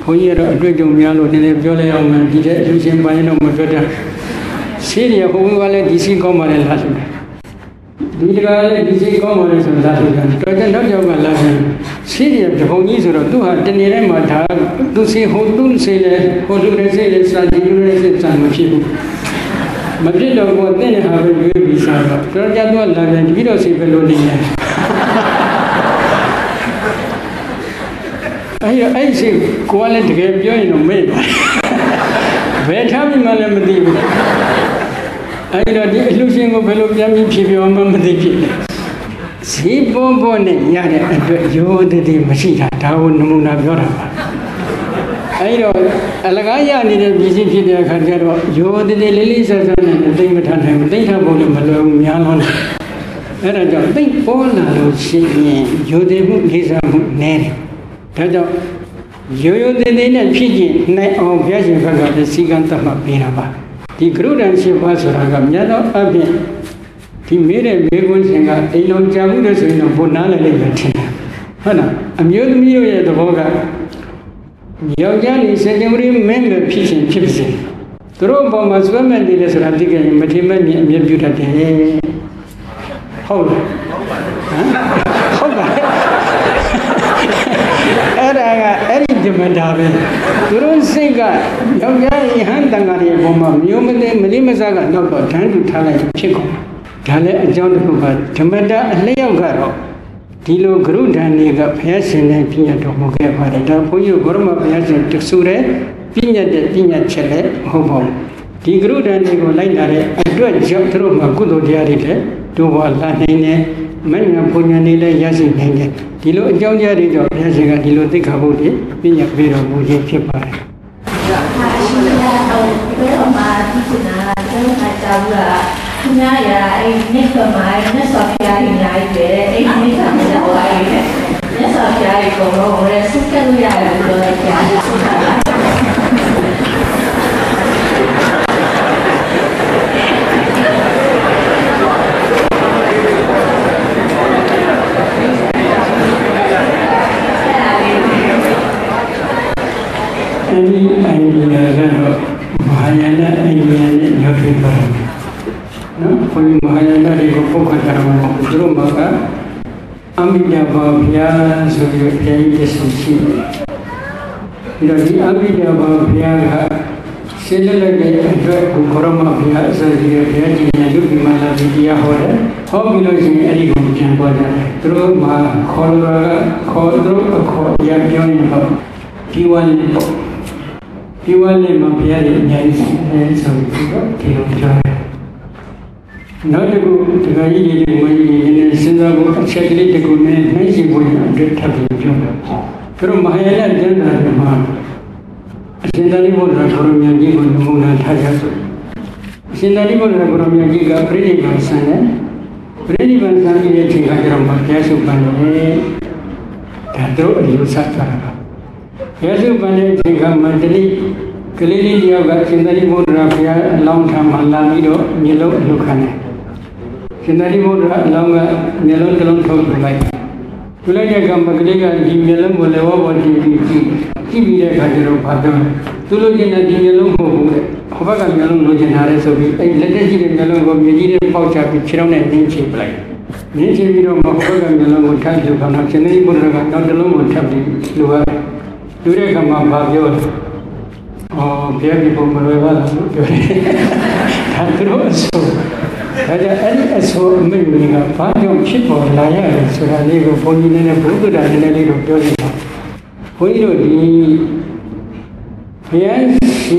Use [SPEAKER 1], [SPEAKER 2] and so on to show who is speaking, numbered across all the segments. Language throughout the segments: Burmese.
[SPEAKER 1] Poyer a great young yellow, and Viola, and did Lucian Bayano Mavetta. Syria, who will let DC Common and Latin. Did DC Common and Latin. Dragon Dodger Latin. Syria, the whole Israel, do have the Nerema, to see who do say, who do they say, it's some people. Madrid was then have a good visa. Dragon Latin, we don't see Belonian. I see quality game join on me. Where have you, Malamadi? I got the illusion of Velopian people on Mamadi. See Bombone, Yada, you did the machine, Town Muna Yora. I know Alagaya needed busy people, you did the lilies and the thing with him, think about him alone, Yanon. And I don't think Paula, you did his name. You did in a pigeon, night of Yasin Faga, the Siganta Pinaba. The crude and she was Ragam Yado Abin. He made a big one singer, a long Jamudas in a Bonana Libertina. Hana, amuse me at the Voga. Yogan is a member pigeon gypsy. The rope of my women did as Radigan, but he made me a beauty. Hold. Any Dimadabe. You don't think young guy Handangari Boma, Yomade, Melimazaga, no, but time to Tala Chico. Tale, John Huba, Tamada, and Leongaro. Tilo Grudan, Niga, Piasin, and Pina to Mogeva, Puyo, Gorma, Piasin, Tuxure, Pina de Pina Chele, Hobo. The Grudan, Nigo, Linare, I do a job through Magudo Diarite, do what Lanene. Many of Punyanila Yasin Henge, Tilo Jonia Rido, Yasinga, Tilo Tikabudi, Pinya Vero, Muji Chipai. Any idea Mahayana idea your people. No, for you Mahayana, they go Pokatarama, Drumaka, Amidabha, so you pay this on sea. You know, the Amidabha, Similarly, Koroma, so you pay Yukimala Vidya Hora, how below is in any good Jamboda, through Ma, Kodro, Yapion, P1. You will live up here in Yanis, so you joy. Not a good Gai, when in Singapore, check it to go in Nancy would get happy job. From Mahayana General, Sindani would have from Yaji on the moon and Tajasu. Sindani would have from Yajiga, pretty by Sana, pretty by Sani, Yajiga, Yasu Bane, Tadro, and Yusaka. Yasu Bane, Monthly, clearly you got Sindani Mudra, long time Alamido, Milo, Lucane. Sindani Mudra, longer, Nelon, Telon, like. You like a Gambaglega, Gimelum, whatever, what give me the Kadiro Padon. To look in a Gimelum, Hovaga Melon, Logenare, so we let us give a melon of Mujid pouch up with Chiron and Ninchi like. Ninchi, we don't know Hovaga Melon would come to Panax and any Mudra, not alone would come to Lua. Durekama Babio or Pierre Pomoreva. That's so maybe a part of chip or liar, so I live for you in a book and a little building. When you yes,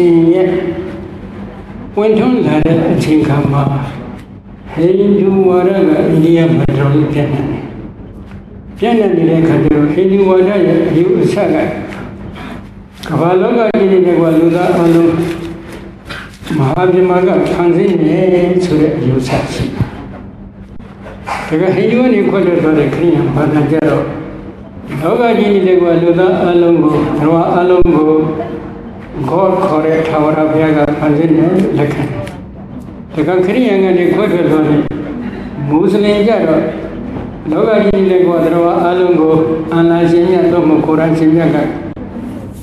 [SPEAKER 1] went on that I think hey, you whatever India Metropolitan. Generally, hey, you whatever you saga. Kavaloga in the Waluda alone. Mahavimaka Tanzania to the Yusachi. The Hayuan equated by the Korean Padajaro. Loga in the Waluda Alongo, Roa Alongo, God correct Hawara Viaga Tanzania, Lakan. The Korean and equated on it. Muslim Jaro. Loga in the Guadroa Alongo, Anazia Tomo Koran Simiaga.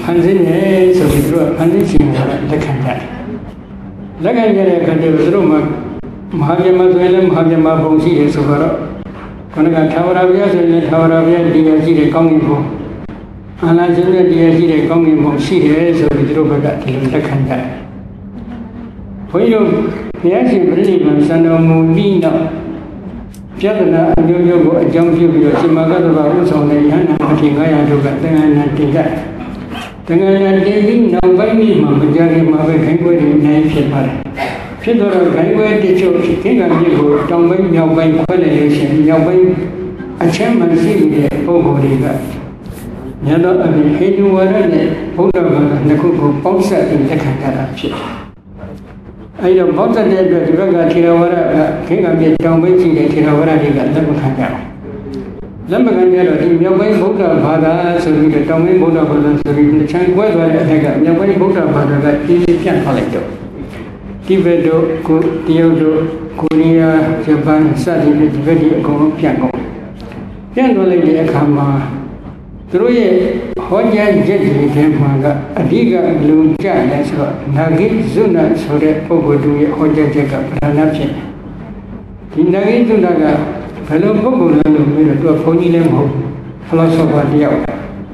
[SPEAKER 1] န်ဆင်းရဲ့ဆိုပြီးသူကဖန်ဆင်းရှင်ကလက်ခံကြတယ်လက်ခံကြတဲ့အခါကျတော့သူတို့မှာမဟာဗျမဆိုရင်လည်းမဟာဗျမဘုံရှိတယ်ဆိုတော့ခဏကထာဝရဘုရားဆိုရင်လည်းထာဝရဘုရားတရားရှိတဲ့ကောင်းကင်ဘုံအာနာရှင်တဲ့တရားရှိတဲ့ကောင်းကင်ဘုံရှိတယ်ဆိုပြီးသူတို့ဘက်ကဒီလိုလက်ခံကြတယ်ဘုန်းကြီးတို့ဘုရားရှင်ပြိဋိဘံစံတော်မူပြီးတော့ပြဿနာအမျိုးမျိုးကိုအကြောင်းပြုပြီးတော့ရှင်မဂ္ဂတဘာဥဆောင်တဲ့ယန္နာအထင်900တို့ကသင်္ကန်းနဲ့တင်ကြတယ်သင်္ကန်းနဲ့တင်ပြီးနောက်ပိုင်းမှာမကြခင်မှာပဲခိုင်ပွဲတွေနိုင်ဖြစ်ပါတယ်ဖြစ်တော့ခိုင်ပွဲတချို့ခင်ကမြေကိုတောင်ပိုင်းမြောက်ပိုင်းခွဲလိုက်လို့ရှိရင်မြောက်ပိုင်းအချမ်းမှရှိနေတဲ့ပုဂ္ဂိုလ်တွေကညတော့အပြင်ဟိန္ဒူဝါဒနဲ့ဘုရားဘာသာနှစ်ခုကိုပေါင်းစပ်ပြီးလက်ခံကြတာဖြစ်တယ်အဲဒီတော့ပေါင်းစပ်တဲ့အတွက်ဒီဘက်ကထေရဝါဒကခင်ကမြေတောင်ပိုင်းရှိတဲ့ထေရဝါဒတွေကလက်မခံကြဘူးလက်မခံကြတော့ဒီမြောက်ပိုင်းဗုဒ္ဓဘာသာဆိုပြီးတော့တောင်ပိုင်းဗုဒ္ဓဘာသာဆိုပြီးချမ်းကွဲသွားတဲ့အထက်ကမြောက်ပိုင်းဗုဒ္ဓဘာသာကကြီးကြီးပြန့်သွားလိုက်တော့တိဘက်တို့ကိုတရုတ်တို့ကိုရီးယားဂျပန်စသဖြင့်ဒီဘက်ဒီအကုန်လုံးပြန့်သွားလိုက်တဲ့အခါမှာသူတို့ရဲ့ဟောကြားချက်တွေထဲမှာကအဓိကလုံကျတယ်ဆိုတော့နာဂိဇုနာဆိုတဲ့ပုဂ္ဂိုလ်တို့ရဲ့ဟောကြားချက်ကပဓာနာဖြစ်တယ်ဒီနာဂိဇုနာကဘယ်လိုပုဂ္ဂိုလ်လဲလို့ပြောတော့သူကဘုန်းကြီးလည်းမဟုတ်ဘူးဖလောဆောဖာတယောက်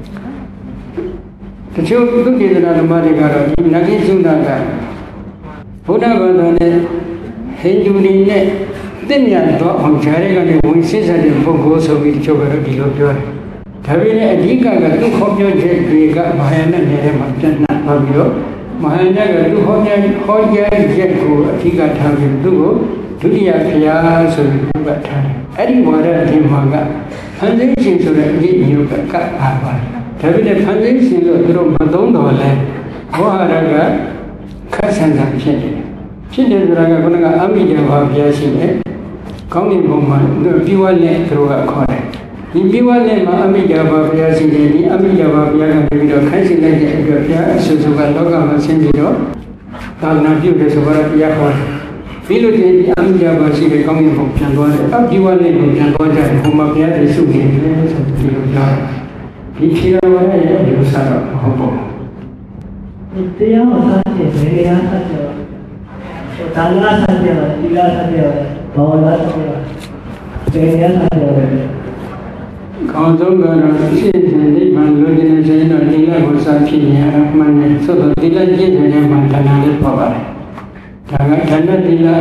[SPEAKER 1] တချို့သူတေသနာဓမ္မတွေကတော့ဒီနာဂိဇုနာကဘုရားဘာသာနဲ့ဟိန္ဒူတွေနဲ့တင့်မြတ်တော့အောင်ဂျာရဲကနေဝင်စစ်ဆက်တဲ့ပုဂ္ဂိုလ်ဆိုပြီးတချို့ကတော့ဒီလိုပြောတယ်ဒါပေမဲ့အဓိကကသူ့ခေါ်ပြောချက်တွေကမဟာယာနနယ်ထဲမှာပြန့်နှံ့သွားပြီးတော့မဟာယာနကသူ့ဟောကြားချက်ကိုအဓိကထားပြီးသူ့ကိုဒုတိယဘုရားဆိုပြီးသူကထားတယ်အဲ့ဒီဝါဒဒီမှာကဖန်ဆင်းရှင်ဆိုတဲ့အရေးမျိုးကအားပါတယ်ဒါပေမဲ့ဖန်ဆင်းရှင်လို့သူတို့မသုံးတော့လဲဘောဟာရကခက်ဆန်းဆန်းဖြစ်တယ်ဆိုတာကခုနကအမိတေဘာဘုရားရှိတယ်ကောင်းကင်ဘုံမှာပြီးဝနဲ့သူတို့ကခေါ်တယ်ဒီပြီးဝနဲ့မှာအမိတေဘာဘုရားရှိတယ်ဒီအမိတေဘာဘုရားကနေပြီးတော့ခိုင်းစီလိုက်တဲ့အတွက်ဘုရားအဆူဆူကလောကမှာဆင်းပြီးတော့သာသနာပြုတယ်ဆိုတော့တရားဟောတယ်ပြီးလို့ဒီအမိတေဘာရှိတဲ့ကောင်းကင်ဘုံပြန်သွားတယ်အပြီးဝနဲ့ကိုပြန်သွားကြတယ်ဘုံမှာဘုရားတွေစုနေတယ်ဆိုပြီးတော့ကြားဒီခြေတော်ရဲ့အယူဆတော့မဟုတ်ဘူး
[SPEAKER 2] တရားကိုစားတယ်ဘယ်တရားစားတယ်ဒါနစားတယ်ဒီလားစားတယ်ဘောလာစားတယ်ဘယ်တရားစားတယ်
[SPEAKER 1] ကောင်းဆုံးကတော့ရှင်းရှင်းလေးမှလူကျင်နေစေတော့ဒီလောက်ကိုစားဖြစ်နေရမှန်တယ်ဆိုတော့ဒီလက်ကျင့်နေတဲ့မှာဒါနလေးပေါ်ပါတယ်ဒါကဒါနဒီလ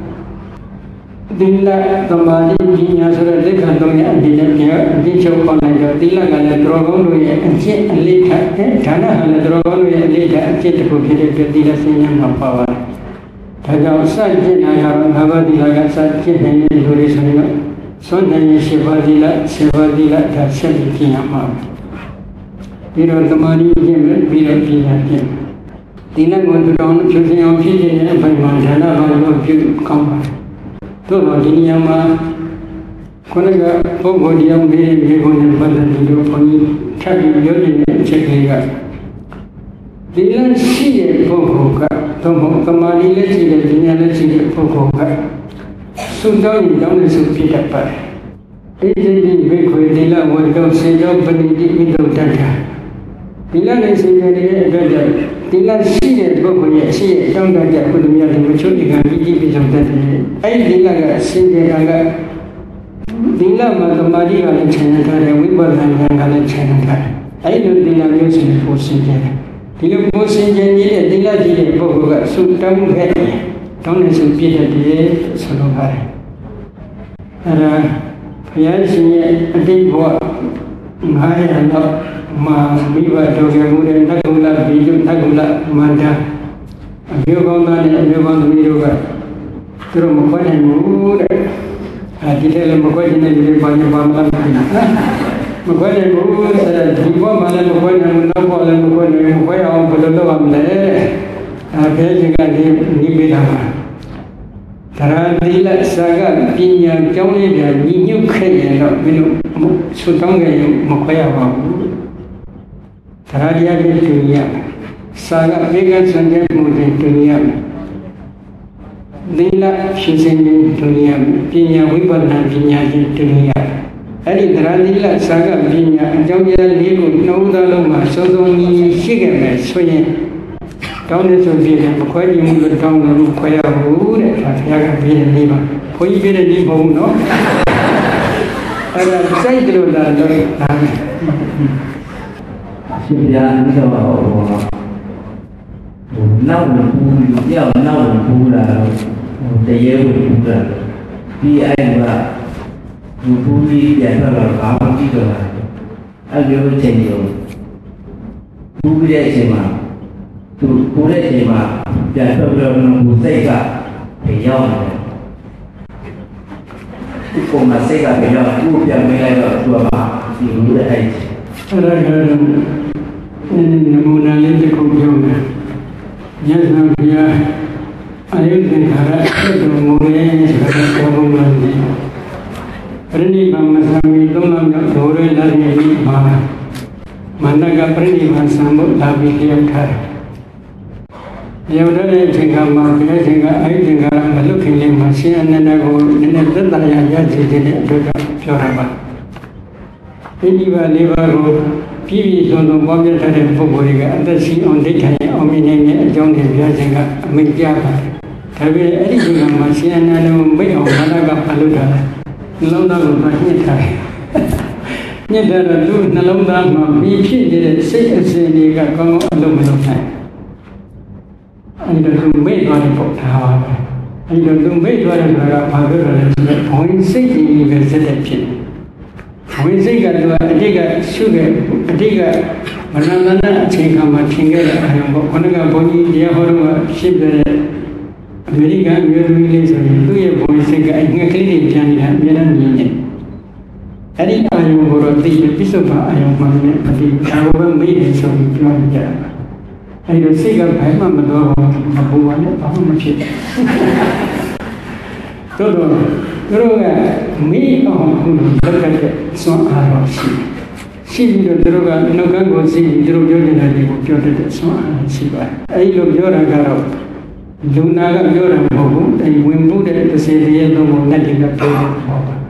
[SPEAKER 1] သမာဓိပညာဆိုတဲ့လက်ခံတော့ရဲ့အဒီနဲ့ပြအဒီချုပ်ပေါ်လိုက်တော့ဒီလကလည်းတော်ကောင်းတို့ရဲ့အကျင့်အလေးထားဒါနဟာလည်းတော်ကောင်းတို့ရဲ့အလေးထားအကျင့်တစ်ခုဖြစ်တဲ့အတွက်ဒီလက်ဆင်းရဲမှာပါပါတယ်ဒါကြောင့်စကျင့်နိုင်ရတော့ငါးပါးဒီလကစကျင့်နိုင်တဲ့လူတွေဆိုရင်တော့စွန့်နိုင်ရင်7 ပါးဒီလ7 ပါးဒီလဒါဆက်ပြီးကျင့်ရမှာပြီးတော့သမာဓိကျင့်ပြီးတော့ပညာကျင့်ဒီလက်ကိုတောင်းဖြူစင်အောင်ဖြစ်ခြင်းရဲ့ဘိုင်မှာဒါနဘာလို့ပြုကောင်းပါတယ်တို့တော့ဒီနေရာမှာခုနကပုဂ္ဂိုလ်တရားမေးမြေကိုနဲ့ပတ်သက်ပြီးတော့ဘုန်းကြီးထပ်ပြီးပြောနေတဲ့အချက်ကလေးကဒီလက်ရှိတဲ့ပုဂ္ဂိုလ်ကတော့သမာဓိလက်ရှိတဲ့ဉာဏ်လက်ရှိတဲ့ပုဂ္ဂိုလ်ကသုတောင်းတောင်းနေစုဖြစ်တတ်ပါတယ်ဣတိတိဘိခွေဒီလဝတ္တောစေတောပဏိတိဣတုတ္တံဒီလက်နဲ့စင်ကြယ်တဲ့အတွက်ဒီလက်ရှိတဲ့ပုဂ္ဂိုလ်ရဲ့အရှိရဲ့တောင်းတတဲ့ကုသမြတ်တွေမချို့ဒီကံကြီးကြီးပြီးဆုံးတတ်တယ်အဲ့ဒီလက်ကစင်ကြယ်တာကဒီလမှာသမာဓိကလည်းခြံထားတယ်ဝိပဿနာဉာဏ်ကလည်းခြံထားတယ်အဲ့လိုဒီလမျိုးစင်ဖို့စင်ကြယ်တယ်ဒီလိုကိုစင်ကြယ်နေတဲ့ဒီလကြီးတဲ့ပုဂ္ဂိုလ်ကသုတောင်းခဲ့တယ်တောင်းနေစုပြည့်တဲ့ဆိုလိုပါတယ်အဲ့ဒါဘုရားရှင်ရဲ့အတိတ်ဘဝ900လောက်မှာမိဘတော်ကမှုတဲ့နတ်ကုလဘီတုနတ်ကုလမန္တအမျိုးကောင်းသားနဲ့အမျိုးကောင်းသမီးတို့ကသူတို့မခွဲနိုင်ဘူးတဲ့ဒီထဲလည်းမခွဲနိုင်တဲ့ဘာမှမလုပ်နိုင်မခွဲနိုင်ဘူးဆိုတော့ဒီဘဝမှာလည်းမခွဲနိုင်ဘူးနောက်ဘဝလည်းမခွဲနိုင်ဘူးခွဲအောင်ဘယ်လိုလုပ်ရမလဲဘယ်ချိန်ကနေနေပေးတာပါဒါရတိလစာကပညာကျောင်းလေးပြန်ညီညွတ်ခဲ့ရင်တော့ဘယ်လိုဆွတောင်းခဲ့ရင်မခွဲရပါဘူးဒါရတရားတွေတူရစာကဘေကစံတဲ့မှုတွေတူရသီလဖြည့်စင်တွေတူရပညာဝိပဿနာပညာတွေတူရအဲ့ဒီသရဏိလစာကပညာအကြောင်းတရားလေးကိုနှုံးသားလုံးမှာစုံစုံညီညီရှိခဲ့မယ်ဆိုရင်တောင်းတဲ့ဆိုပြည့်တယ်မခွဲကြည့်မှုလို့တောင်းလို့ခွဲရဘူးတဲ့ဒါဘုရားကပြည့်တယ်နေပါဘုန်းကြီးပြည့်တဲ့ဒီမဟုတ်ဘူးနော်အဲ့ဒါစိုက်တယ်လို့လာတော့ဒါ
[SPEAKER 2] ရှင်ဗျာဒီတော့နောက်ဘူးပြောင်းနောက်ဘူးလာတော့တရေဘူးလာဒီအဲ့ကဘူးကြီးပြန်တော့ဘာမှကြည့်တော့အဲ့လိုချိန်ရောဘူးပြည့်တဲ့အချိန်မှာသူကိုယ်တဲ့အချိန်မှာပြန်တော့ဘူးစိတ်ကပြောင်းတယ်ဒီပုံမှာစိတ်ကပြောင်းဘူးပြန်မေးလိုက်တော့သူကဒီဘူးတဲ့အဲ့
[SPEAKER 1] ဒါကနမူနာလေးတစ်ခုပြောမယ်ညဇံဘုရားအယုသင်္ခါရအဲ့လိုမူလေးဆိုတာပြောဖို့မှန်းတယ်ပရိနိဗ္ဗာန်မဆံမီသုံးလမြောက်ဒိုရဲလာရည်မှာမန္တကပရိနိဗ္ဗာန်ဆံဖို့လာပြီးလျှောက်ထားတယ်ရောက်တဲ့အချိန်ကမှဘုရားရှင်ကအယုသင်္ခါရမလွတ်ခင်လေးမှာရှင်အနန္ဒကိုနည်းနည်းသက်သာရရစေတဲ့အတွက်ပြောတာပါဒီဒီပါလေးပါကိုပြည်ပြည်စုံစုံပွားများထားတဲ့ပုဂ္ဂိုလ်တွေကအသက်ရှင်အောင်ဒိဋ္ဌိယအောင်မြင်နေတဲ့အကြောင်းတွေဘုရားရှင်ကအမိန့်ကြားပါတယ်ဒါပေမဲ့အဲ့ဒီချိန်ကမှရှင်အနန္ဒကိုမိတ်အောင်ဘာသာကမလုပ်တာနှလုံးသားကိုညှစ်ထားတယ်ညှစ်တယ်တော့သူ့နှလုံးသားမှာပြီးဖြစ်နေတဲ့စိတ်အစဉ်တွေကကောင်းကောင်းအလုံးမလုံးနိုင်အဲ့ဒီတော့သူမိတ်သွားတဲ့ပုံထားပါပဲအဲ့ဒီတော့သူမိတ်သွားတဲ့ဆိုတာကဘာပြောရလဲဆိုတော့ဘုံစိတ်ကြီးပဲစက်တဲ့ဖြစ်ဝိစိတ်ကသူကအတိတ်ကရှုခဲ့အတိတ်ကမနန္တနာအချိန်ခါမှာထင်ခဲ့တဲ့အရင်ပေါ့ခொနကဘုန်းကြီးတရားဟောတော့ဖြစ်တဲ့အမေရိကန်မျိုးသမီးလေးဆိုရင်သူ့ရဲ့ဘုံစိတ်ကအငှက်ကလေးတွေပြန်နေတာအများနဲ့မြင်နေအဲ့ဒီအာယုံကိုတော့သိပြီးပြစ္ဆုတ်ပါအာယုံမှန်နဲ့ပฏิဒါကိုပဲမေ့နေဆိုပြီးပြောကြတာအဲ့ဒီစိတ်ကဘာမှမတော်ဘူးမဘုံပါနဲ့ဘာမှမဖြစ်တော့သူတို့ကမိအောင်ခုလိုလက်ကတဲ့စွမ်းအားတော်ရှိပြီးတော့သူတို့ကနှုတ်ခမ်းကိုစီးပြီးသူတို့ပြောနေတာတွေကိုပြောတတ်တဲ့စွမ်းအားရှိပါတယ်အဲဒီလိုပြောတာကတော့လူနာကပြောတာမဟုတ်ဘူးအဲဒီဝင်မှုတဲ့တစ်စေတည်းရဲ့သုံးပုံနဲ့ဒီကပြောတာဟုတ်ပါ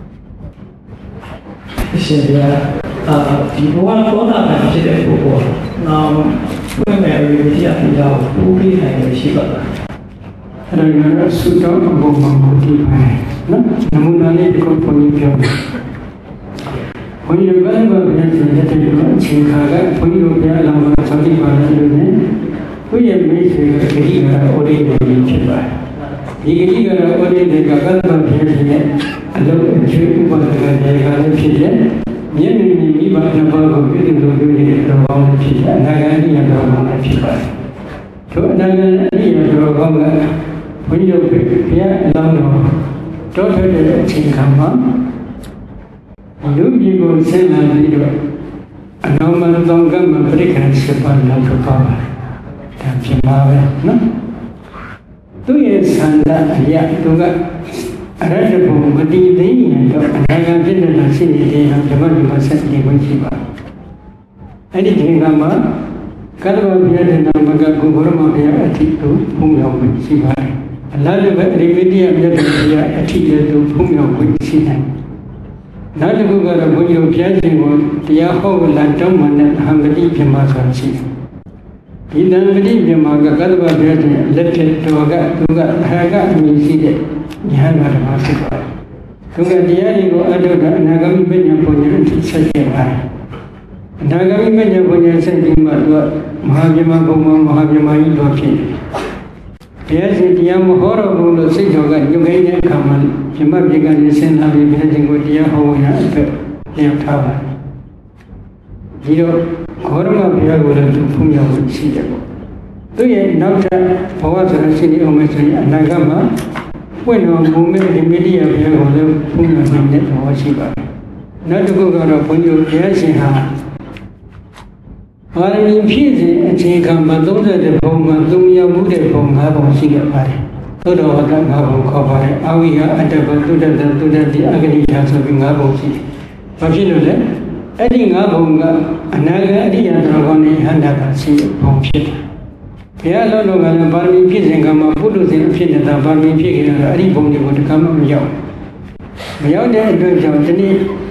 [SPEAKER 2] ရှင်ဗျာဒီဘဝသောတာပန်ဖြစ်တဲ့ပုဂ္ဂိုလ်နောက်ဝိမေရိတိယပြာကိုပူပြီးနိုင်ရရှိပါလား
[SPEAKER 1] အဲ့ဒါကတော့သုတောအဘုံမှာမူတည်ပါတယ်နော်နမူနာလေးတစ်ခုပုံပြပြောတယ်ဘုန်းကြီးတို့ကလည်းဘုရားရှင်ရဲ့တဲ့ကအချိန်ခါကဘုန်းကြီးတို့ဘုရားလောင်းမှာသတိပါလို့လည်းဘုရားမိတ်ဆွေကဂတိကရဩရိတေဖြစ်ပါတယ်ဒီဂတိကရဩရိတေကကတ္တဗဘုရားရှင်ရဲ့အလုံးအကျွေးဥပဒကလည်းဖြစ်တယ်မြင့်မြင့်မိဘနှစ်ပါးကိုပြုလို့ပြုနေတဲ့တော်ကောင်းဖြစ်တယ်အနာဂတ်အရာတော်ကောင်းဖြစ်ပါတယ်ထိုအနာဂတ်အရာတော်ကောင်းကဘုန်းကြီးတို့ဘုရားအလောင်းတော်တောထွက်တဲ့အချိန်ခါမှာလူကြီးကိုဆင်းလာပြီးတော့အနောမသောကမ္မပရိက္ခဏ7ပါးလောက်တော့ပါဒါဖြစ်ပါပဲနော်သူရဲ့ဆန္ဒအရာသူကအရဟတဘုံမတည်သိရင်တော့အနာဂတ်ဖြစ်တဲ့လားရှိနေတယ်ဓမ္မဒီမှာဆက်နေဝင်ရှိပါအဲ့ဒီချိန်ကမှာကတ္တဗဘုရားတဲ့နာမကကုဘရမဘုရားအထိတို့ဘုံရောက်ဝင်ရှိပါတယ်အလားတူပဲအရိမတိယမြတ်တဲ့ဘုရားအထိလည်းတို့ဘုံရောက်ဝင်ရှိတယ်နောက်တစ်ခုကတော့ဘုန်းကြီးတို့ဘုရားရှင်ကိုတရားဟောလာတောင်းမှနဲ့ဟံပတိပြမဆိုတာရှိတယ်ဒီတံပတိပြမကကတ္တဗဘုရားရှင်လက်ထက်တော်ကသူကအဟာကအမည်ရှိတဲ့ဉာဏ်တော်မှာဖြစ်ပါတယ်သူကတရားတွေကိုအထုတာအနာဂတ်ပညာပုံညာအထိဆက်ခဲ့ပါတယ်အနာဂတ်ပညာပုံညာဆက်ပြီးမှသူကမဟာပြမဘုံမဟာပြမကြီးတော်ဖြစ်ဘုရားရှင်တရားမဟောတော်ဘူးလို့စိတ်တော်ကညှို့ခိုင်းတဲ့အခါမှာပြမပြေကနေဆင်းလာပြီးဘုရားရှင်ကိုတရားဟောဝင်ရအတွက်လျှောက်ထားပါတယ်ဒီတော့ဂေါရမဘုရားကိုလည်းသူဖုံးရောက်ရှိတယ်ပေါ့သူရဲ့နောက်ထပ်ဘဝဆိုတဲ့ရှင်ဒီအောင်မယ်ဆိုရင်အနာဂတ်မှာပွင့်တော်မူမဲ့ဒီမိတိယဘုရားကိုလည်းဖုံးရောက်နေတဲ့ဘဝရှိပါတယ်နောက်တစ်ခုကတော့ဘုန်းကြီးဘုရားရှင်ဟာပါရမီဖြည့်စဉ်အခြေခံမှာ30ဘုံမှာ3ရောက်မှုတဲ့ဘုံ5ဘုံရှိခဲ့ပါတယ်သို့တော်က5ဘုံခေါ်ပါတယ်အဝိဟာအတ္တဘသုတ္တသုတ္တတိအဂတိထာဆိုပြီး5ဘုံရှိတယ်။ဘာဖြစ်လို့လဲ။အဲ့ဒီ5ဘုံကအနာဂတ်အရိယတော်ကောင်းနဲ့ဟန္တာကရှိဘုံဖြစ်တယ်။ဘုရားလောကကလည်းပါရမီဖြည့်စဉ်ကမှာပုထုဇဉ်အဖြစ်နဲ့သာပါရမီဖြည့်ခဲ့ရတာအဲ့ဒီဘုံတွေကိုတခါမှမရောက်တဲ့အတွက်ကြောင့်ဒီနေ့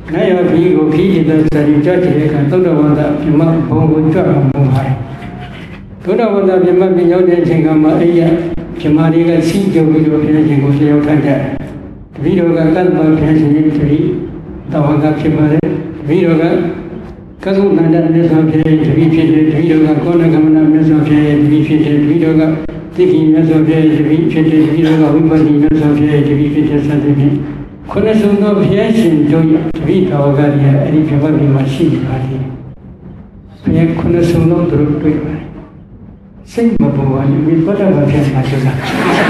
[SPEAKER 1] Nay ở phía của phía thì ta sẽ cho chỉ để cả tốt đầu vào tập thì mất không có cho không hay. Tốt đầu vào tập thì mất bị nhau đến thành công mà ấy ạ. Chỉ mà đi cái xin cho video phía trên của video thay thế. Video cái cắt vào phía trên thì tao vào gặp chỉ mà video cái các công năng đã được làm thế thì video cái con cái mà làm được thế thì video cái thì khi mà làm thế thì video cái cũng phải làm thế thì video sản xuất thế. Con số nó phía trên cho video cái này anh phải vào đi machine này. Phía con số nó được rồi. Sinh mà bố anh biết bắt đầu vào thế nào chứ nào.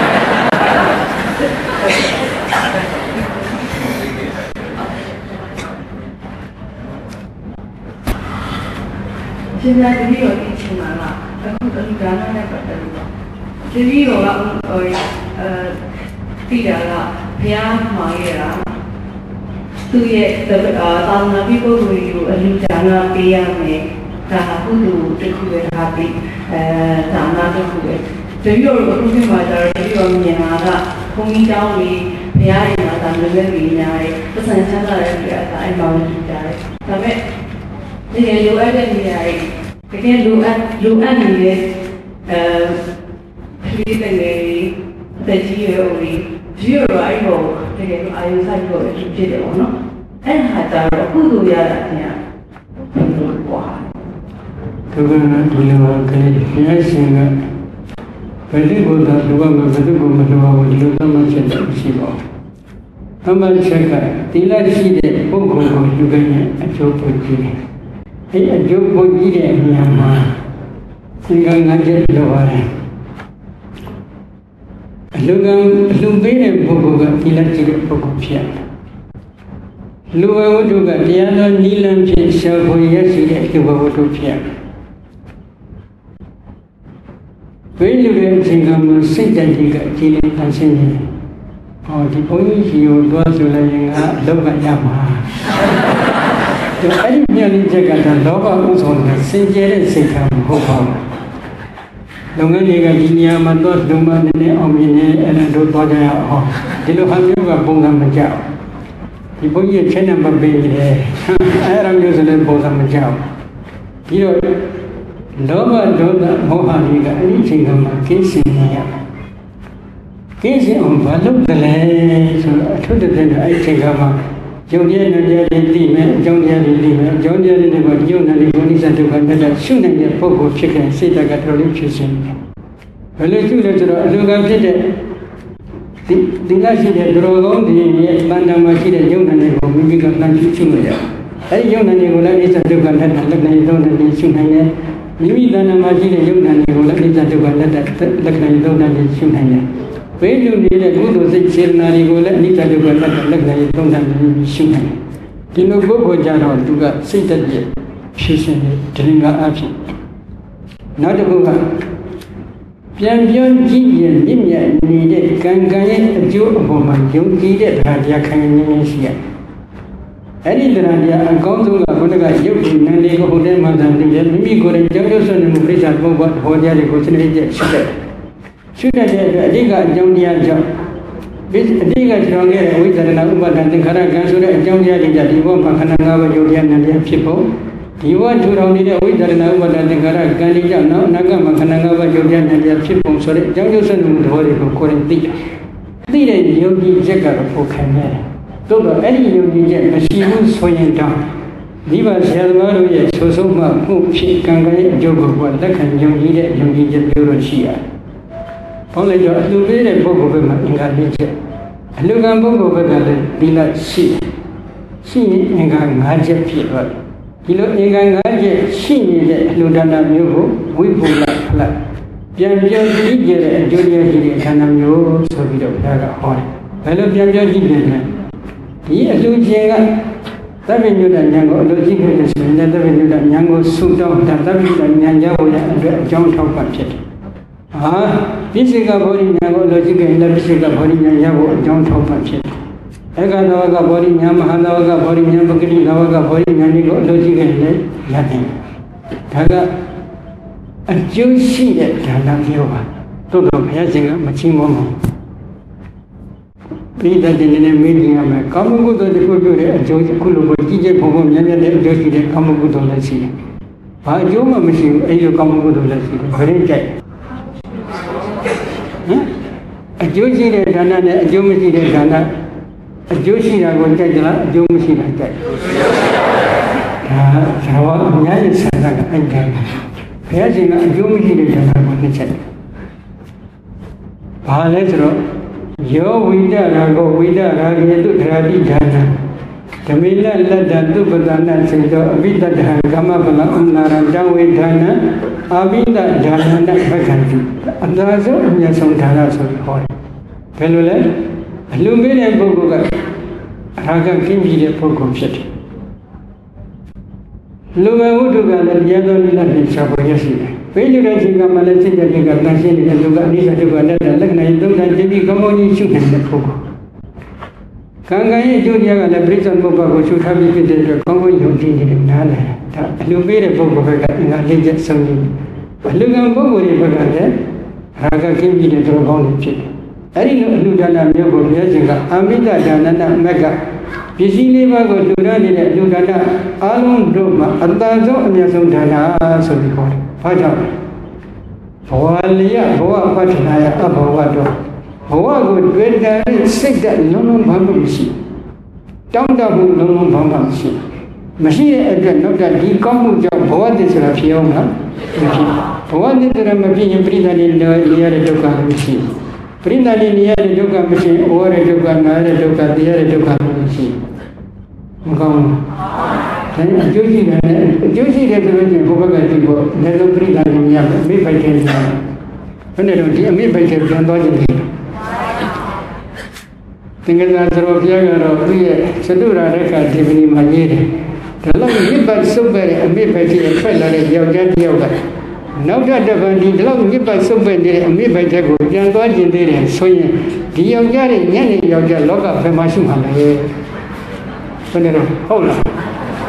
[SPEAKER 3] Hiện tại thì video đi chừng nào là không có gì đáng nói bắt đầu. Thì video là bây giờ là phía ngoài là từ ye tao nói với cô người lưu trắng là bây giờ này ta cũng đủ để khu vực hà bị tạm là cho khu vực. Thì video là không phải mà là video nhà là không đi đâu đi phía này là tạm được cái gì nhà này, tất nhiên chắc là cái tại bao nhiêu cái. Tại vậy thì lưu ăn cái gì này, cái lưu ăn gì đấy, khi cái này để chỉ hiểu đi. Video là iPhone, thì cái iPhone iPhone chụp chế được nó, anh hãy tạo ra khu vực nhà là thế nào, quá.
[SPEAKER 1] Tôi nói là cái phía trên cái phải đi bộ đã đúng không? Phải đi bộ mà đúng không? Đi bộ mà sẽ được gì đó. Amma sẽ cái tỷ lệ gì đấy, cũng không có những cái này, chỗ bố trí. Cái chỗ bố trí đấy nhà mà, những cái ngành chế độ này. Lúc bây giờ bố cái tỷ lệ gì đấy bố phía. Lúc ấy tôi cái tỷ lệ ní làm chuyện sao bây giờ gì đấy tôi bố phía. Với những cái tình cảm sinh ra thì cái chỉ là thành sinh này, thì bố nhiều đôi rồi là những lâu cái nhà mà, thì ấy nhiều những cái là lâu cái cũng xong là sinh ra là sinh cảm không phải, lâu cái này cái nhà mà đôi lúc mà nên ông này anh đôi bao giờ thì lúc ham nhiều cái bông làm cháo, thì bố nhiều chuyện làm bề này, ai làm nhiều rồi bông làm cháo, thì rồi đó là họ hàng cái anh chỉ làm cái gì này, cái gì ông phải lúc cái này rồi chút được là anh chỉ làm trong gia đình đi mẹ trong gia đình đi mẹ trong gia đình có nhiều người đi công ty sang được cái là suốt ngày là phố cổ chơi cái xây cái trò chơi chơi xem, vậy là chúng ta rồi lúc cái gì đấy, tiếng là gì đấy rồi cũng thì ban đầu mà chỉ là nhiều người có mình cái làm chuyện chung rồi, ấy nhiều người có lại đi sang được cái là lúc này đâu là đi chung này Mimi dana maji le yung nani ko lak nisa tu kan lak nani tu nani chung hai ne. Với lu ni le bu tu sei sel nani ko lak nisa tu kan lak nani tu nani chung hai. Di lo bo ko ja ro tu ka sei tat ye phit sin ne drin ga a phit. Naw ta ku ka pian pian ji yin yin yin ni de kan kan ye a jiu a pho ma yung ji de da ya khan yin yin shi ya. Any Landia and Gonzo Gonaga, Yuki, Nandi, Hotel Mazan, Mimi Goran, Johnson, and Mufrisa, what Hodia, Gosan, should I Diga, Jonia job? This Diga Jonia, with an Uba and the Karagan, and Jonia, that you want Makananga, Julian, and their people. You want to only with an Uba and the Karagan, no, Naga, Makananga, Julian, and their people, so that Johnson would hold it for calling the Yogi Jacker for Canada. Tôi bảo ấy nhiều như vậy mà xin muốn xoay nhân trong đi vào xe đó rồi số số mà cũng chỉ càng cái vô cùng quan tất cả dùng gì đấy dùng gì rất nhiều xí à còn lại cho lưu ý để bố của mình mà应该理解lưu ý bố của mình là đi là xí应该ngã chếtဖြစ်rồiဒီလို应该ngã chếtရှိနေတဲ့လူဒါနမျိုးကိုဝိပုလဖလပြန်ပြောကြည့်ကြတဲ့အကျိုးရရှိတဲ့ဌာနမျိုးဆိုပြီးတော့ဒါကဟောတယ်ဘယ်လိုပြန်ပြောကြည့်လဲဒီအလူချင်းကသဗ္ဗညုတဉာဏ်ကိုအလိုကြည့်ခဲ့တဲ့ဆိုရင်သဗ္ဗညုတဉာဏ်ကိုဆုတောင်းတာသဗ္ဗညုတဉာဏ်ကြောင့်အတွက်အကြောင်းထောက်ပံ့ဖြစ်တယ်။ဟာပိစိကဘောဓိဉာဏ်ကိုအလိုကြည့်ခဲ့တဲ့ပိစိကဘောဓိဉာဏ်ရောက်ဖို့အကြောင်းထောက်ပံ့ဖြစ်တယ်။ဧကသဝကဘောဓိဉာဏ်မဟာသဝကဘောဓိဉာဏ်ပဂတိသဝကဘောဓိဉာဏ်ကိုအလိုကြည့်ခဲ့တဲ့ရတယ်။ဒါကအကျိုးရှိတဲ့ဒါနမျိုးပါ။သို့တော်ဘုရားရှင်ကမချင်းမောဘူး။ပြည်သက်တဲ့နေမေးကြည့်ရမယ်ကာမဂုဏ်တွေကိုပြောတဲ့အကျိုးခုလိုပဲကြီးကျယ်ဘုံဘုံမြတ်မြတ်တဲ့အကျိုးရှိတဲ့ကာမဂုဏ်တွေလည်းရှိတယ်။ဘာအကျိုးမှမရှိဘူးအဲ့ဒီကာမဂုဏ်တွေလည်းရှိတယ်။ဘယ်ရင်ကြိုက်ဟမ်အကျိုးရှိတဲ့ဒါနနဲ့အကျိုးမရှိတဲ့ဒါနအကျိုးရှိတာကိုကြိုက်ကြလားအကျိုးမရှိတာကြိုက်ဒါဝအများကြီးဆန္ဒကအဲ့ဒါဘုရားရှင်ကအကျိုးမရှိတဲ့ဒါနကိုနှိမ့်ချက်ဘာလဲဆိုတော့ယောဝိဒရာကိုဝိဒရာကေတုဒရာတိဒါနဓမေနလတ္တသုပဒနာစေတောအဘိတတဟံကမ္မပလအနာရံတဝေဒါနအာဘိတဒါနနဘက္ခံတိအသာဆုံးအမြတ်ဆုံးဒါနဆိုပြီးဟောတယ်ဘယ်လိုလဲအလှပေးတဲ့ပုဂ္ဂိုလ်ကအရာကကင်းပြီးတဲ့ပုဂ္ဂိုလ်ဖြစ်တယ်လူငယ်ဝတ္ထုကလည်းတရားတော်လေးနဲ့ရှားပေါ်ရရှိတယ်ဘိဓိရခြင်းကမှလည်းစိတ်တဲ့ကတန်ရှင်းနေတဲ့လူကအနိစ္စဒုက္ခလက်လက္ခဏာယသုံးတန်ခြင်းပြီးကောင်းကောင်းကြီးရှုနိုင်တဲ့ပုဂ္ဂိုလ်ကံကံရဲ့အကျိုးတရားကလည်းပြိဿဘုရားကိုရှုထားပြီးဖြစ်တဲ့အတွက်ကောင်းကောင်းယုံကြည်နေတယ်နားလည်ဒါအလှပေးတဲ့ပုဂ္ဂိုလ်ဘက်ကအင်္ဂါလေးချက်ဆုံးနေအလှကံပုဂ္ဂိုလ်တွေဘက်ကလည်းရာဂကင်းပြီးတဲ့တော်ကောင်းတွေဖြစ်တယ်အဲ့ဒီလိုအလှဒါနမျိုးကိုဘုရားရှင်ကအမိတဒါနနာမက်ကပစ္စည်းလေးပါးကိုလှူဒါန်းနေတဲ့အလှဒါနအားလုံးတို့မှာအတန်ဆုံးအမြတ်ဆုံးဒါနဆိုပြီးခေါ်တယ်။ဘာကြောင့်ဘဝလျဘဝပဋ္ဌနာယအဘဝတော့ဘဝကိုတွေ့တဲ့စိတ်ဓာတ်လုံးလုံးဘာမှမရှိတောင်းတမှုလုံးလုံးဘာမှမရှိတဲ့အတွက်နောက်တဲ့ဒီကောင်းမှုကြောင့်ဘဝတည်းဆိုတာဖြစ်အောင်လားမဖြစ်ဘဝတည်းတည်းမဖြစ်ရင်ပြိဿနေရတဲ့ဒုက္ခမရှိပရိသတ်နေရတဲ့ဒုက္ခမရှိဩရတဲ့ဒုက္ခနာရတဲ့ဒုက္ခတရားတဲ့ဒုက္ခမရှိမကောင်းဘူးဒါအကျိုးရှိတယ်အကျိုးရှိတယ်ဆိုလို့ချင်းဘုဘကကြည့်ဖို့လည်းဆုံးပြိဿနေရမယ်အမိပိုက်တယ်ဆိုတာဘယ်နဲ့တော့ဒီအမိပိုက်တယ်ပြန်သွားကြည့်တယ်သင်္ကန်းသာသရောဘုရားကတော့သူ့ရဲ့သတုရာရခဒေဝနီမှာရေးတယ်ဒါလောက်မြစ်ပတ်စုပ်ပဲအမိပိုက်တယ်ထွက်လာတဲ့ယောက်ျားတစ်ယောက်ကနောက်တပံဒီလောက်မြစ်ပတ်စုပ်ပဲနေတဲ့အမိပိုက်တဲ့ကိုပြန်သွားကျင်သေးတယ်ဆိုရင်ဒီယောက်ျားရဲ့ညနေယောက်ျားလောကဘယ်မှာရှိမှလဲဘယ်နဲ့တော့ဟုတ်လားဟမ်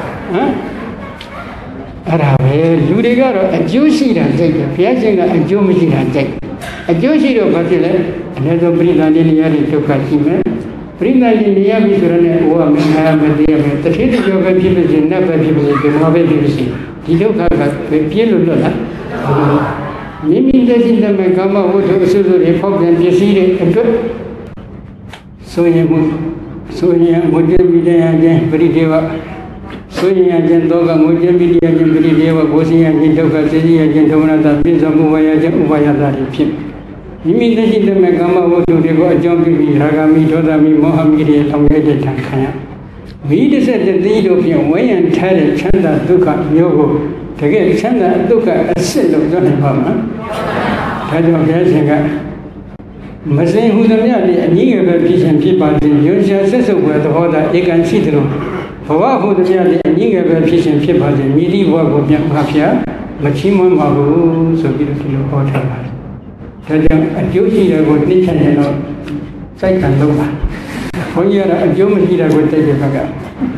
[SPEAKER 1] အဲ့ဒါပဲလူတွေကတော့အကျိုးရှိတာကြိုက်တယ်ဘုရားရှင်ကအကျိုးမရှိတာကြိုက်အကျိုးရှိတော့ဘာဖြစ်လဲအနည်းဆုံးပြိဿနေရတဲ့ဒုက္ခရှိမယ်ပြိဿနေရပြီဆိုတော့လည်းဘဝမနာမတရားပဲတတိတကြောပဲဖြစ်ဖြစ်နတ်ပဲဖြစ်ဖြစ်ဒီမှာပဲဖြစ်ဖြစ်ဒီဒုက္ခကပြည့်လို့လားမိမိလက်ရှိတမဲ့ကာမဝတ္ထုအစွတ်တွေဖောက်ပြန်ပစ္စည်းတွေအတွက်ဆိုရင်ဘုဒ္ဓမိတရားချင်းပရိဒေဝဆိုရင်ချင်းတော့ကငွေချင်းမိတရားချင်းပရိဒေဝကိုရှင်ရချင်းဒုက္ခစေစီရချင်းဒုမနတာပြည့်စုံမှုဝါရချင်းဥပါယတာတွေဖြစ်မိမိလက်ရှိတမဲ့ကာမဝတ္ထုတွေကိုအကြောင်းပြုပြီးရာဂမိဒေါသမိမောဟမိတွေထောင်ရတဲ့တန်ခံရမိတစ်ဆက်တည်းတို့ဖြင့်ဝိညာဉ်ထားတဲ့ချမ်းသာဒုက္ခမျိုးကိုတကယ်ချမ်းသာဒုက္ခအစစ်လို့ပြောနိုင်ပါမလားဒါကြောင့်ဘုရားရှင်ကမစင်ဟူသမျှဒီအနည်းငယ်ပဲဖြစ်ရှင်ဖြစ်ပါစေရုံရှာဆက်စုပ်ွယ်သဘောသာဧကန်ရှိသလိုဘဝဟူသမျှဒီအနည်းငယ်ပဲဖြစ်ရှင်ဖြစ်ပါစေမြည်သည့်ဘဝကိုမြတ်ဖျားမချီးမွမ်းပါဘူးဆိုပြီးဒီလိုဟောထားပါတယ်ဒါကြောင့်အကျိုးရှိတဲ့ကိုနှိမ့်ချင်တော့စိုက်ခံလုပ်ပါဘုန်းကြီးကအကျိုးမရှိတဲ့ကိုတိတ်တဲ့ဘက်က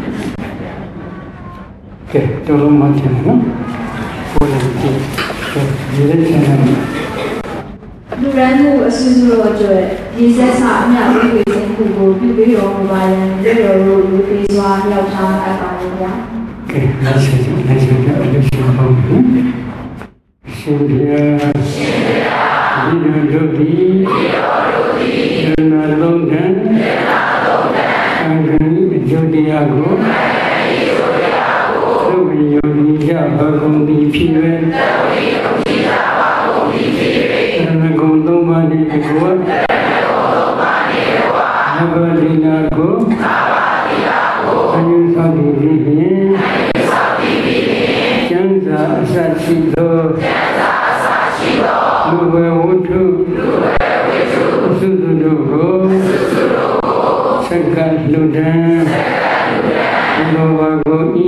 [SPEAKER 1] ကဲတော်လုံးမှချင်တယ်နော်ဘုရားကြည့်ဒီလက်ချင်တယ်
[SPEAKER 4] လူရန်မှုအဆူဆူတော့အတွက်ဒီဆက်စာအမြဝိဝေခြင်းခုကိုပြုပြီးတော်မူပါရန်ဒီလိုလိုလူပေးစွာရောက်ထားအပ်ပါလို့ဗျာ
[SPEAKER 1] ကဲလက်ရှိပြအလုပ်ရှင်ပေါ့ရှင်ဗျာဒီလိုတို့ဒီနာလုံးနဲ့အင်္ဂလိပ်ကျိုးတရားကိုသုဝေယောနိယဘာကုန်ဒီဖြစ်၍နဂုံသုံးပါးနဲ့တကွာနဗဒိနာကိုအယုသောတိဖြင့်ကျမ်းစာအစရှိသောလူဝေဝတ္ထုသုတ္တတို့ကိုသက္ကလူဒံဘောဘာကိုဤ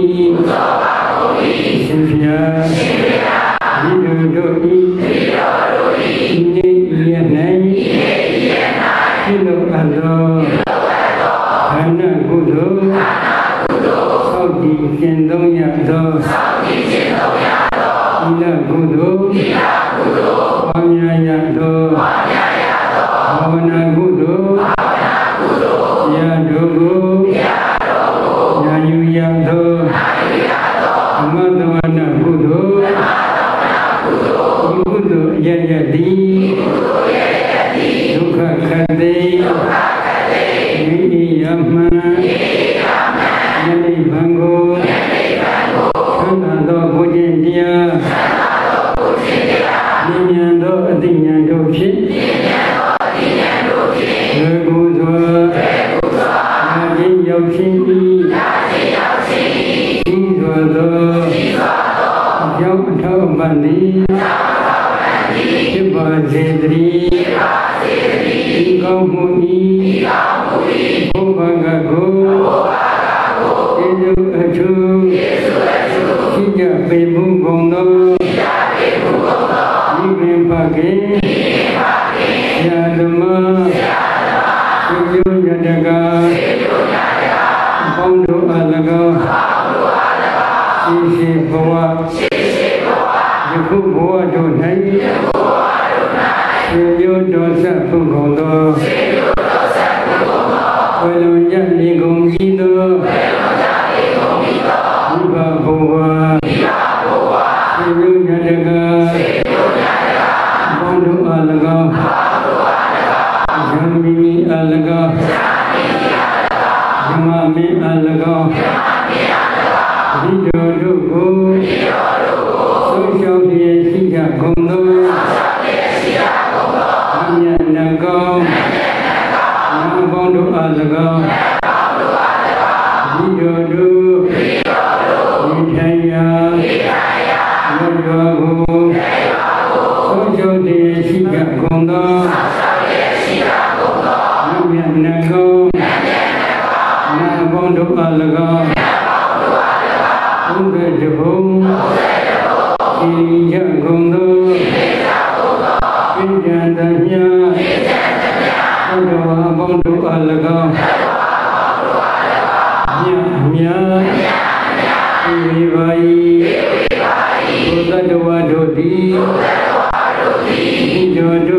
[SPEAKER 1] ရှင်ဗျာဒီလိုတို့ဤနေရနိုင်ပြုလုပ်အပ်သောခန္ဓာကုသိုလ်သောက်တည်ကျင့်သုံးရသောဤလကုသိုလ်ပွားများရသောဘာဝနာကုသိုလ် Yayati Dukha Khati Yama Yani Bango Kanda Bujindia Ninyando Adinyando Shit Guzwa Yajin Yoshini Izwado Yau Thao Bandi Shiva Zedri Ikau Muni Bhogagago Yesu Achu Sija Pebu Gondo Nibin Pake Yadama Sijo Yadaga Bondo Alaga Sisi Bawa Yaku Bawa Donai Sijo Dosa Pugondo Walau Jadi Gomito Iba Bawa Sijo Yadaga Bondo Alaga Jamini Alaga Jamami Alaga Video Dugo Social Dia Gondo Hanya Nago Nabondo Alaga Video Dugo Nitaya Yadago Social Dia Gondo Hanya Nago Nabondo Alaga Uga Jabung Ija Gondo Pinjandanya Adawa Bondo Alaga Nya Iwai Uda Dodi Ijo